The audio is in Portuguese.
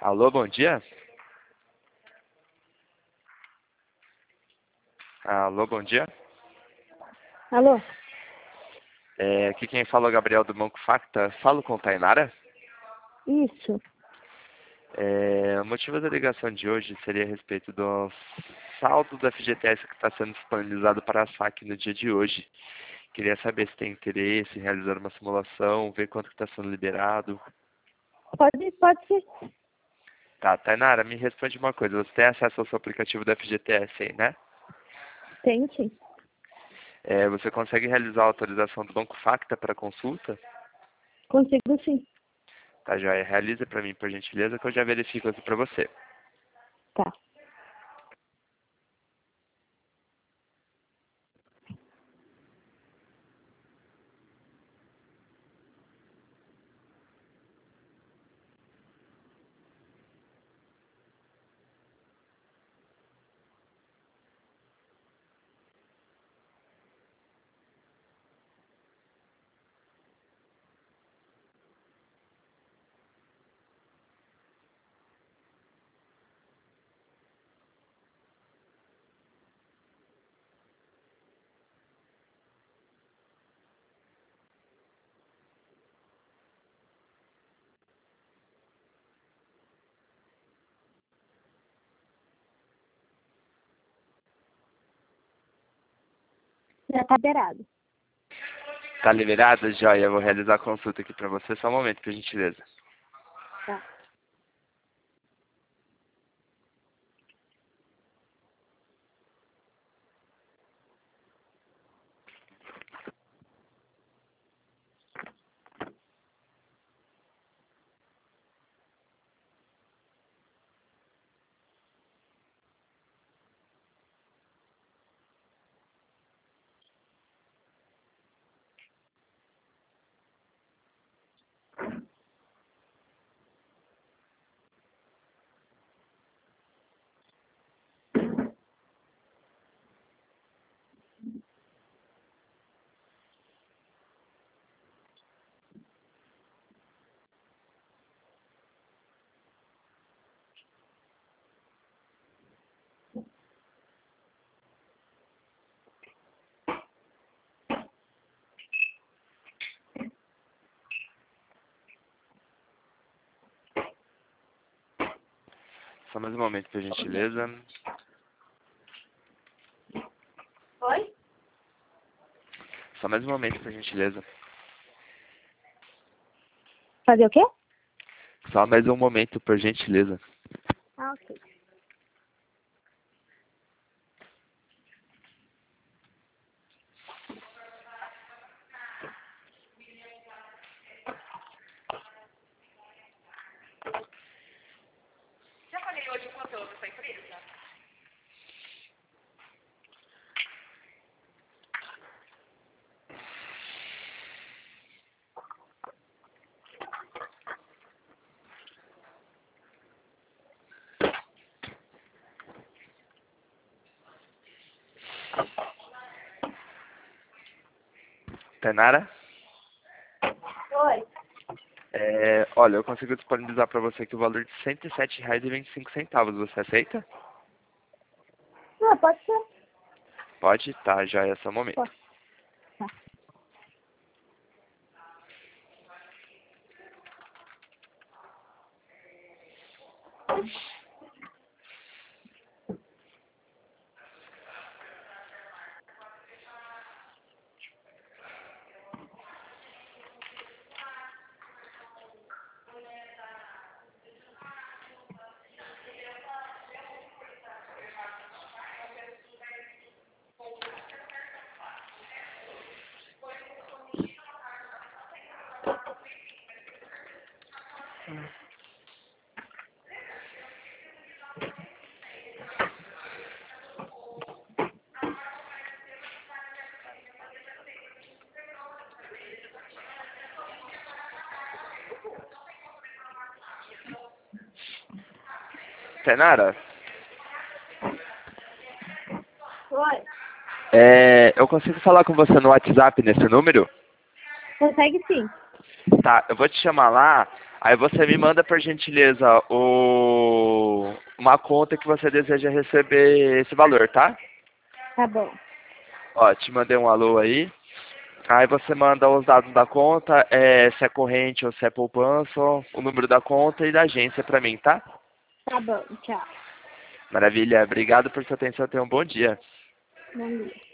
Alô, bom dia? Alô, bom dia? Alô? Aqui quem fala é o Gabriel do Banco Facta. Falo com Tainara? Isso. O motivo da ligação de hoje seria a respeito do saldo do FGTS que está sendo disponibilizado para a saque no dia de hoje. Queria saber se tem interesse em realizar uma simulação, ver quanto que está sendo liberado. Pode ser. Tá, Tainara, me responde uma coisa. Você tem acesso ao seu aplicativo do FGTS aí, né? Tenho sim. Você consegue realizar a autorização do Banco Facta para consulta? Consigo sim. Tá, joia. Realiza para mim, por gentileza, que eu já verifico aqui para você. Tá. Já tá liberado. Tá liberado? Joia. Eu vou realizar a consulta aqui para você. Só um momento, por gentileza. Tá. Só mais um momento, por gentileza. Oi? Só mais um momento, por gentileza. Fazer o quê? Só mais um momento, por gentileza. Ah, ok. Tainara? Oi. Olha, eu consigo disponibilizar para você aqui o valor de R$ 107,25. Você aceita? Ah, pode ser. Pode? Tá, já é só um momento. Pode. Tá. Tainara? Oi. Eu consigo falar com você no WhatsApp nesse número? Consegue sim. Tá, eu vou te chamar lá Aí você me manda, por gentileza, uma conta que você deseja receber esse valor, tá? Tá bom. Ó, te mandei um alô aí. Aí você manda os dados da conta, se é corrente ou se é poupança, o número da conta e da agência pra mim, tá? Tá bom, tchau. Maravilha. Obrigado por sua atenção. Tenha um bom dia. Bom dia.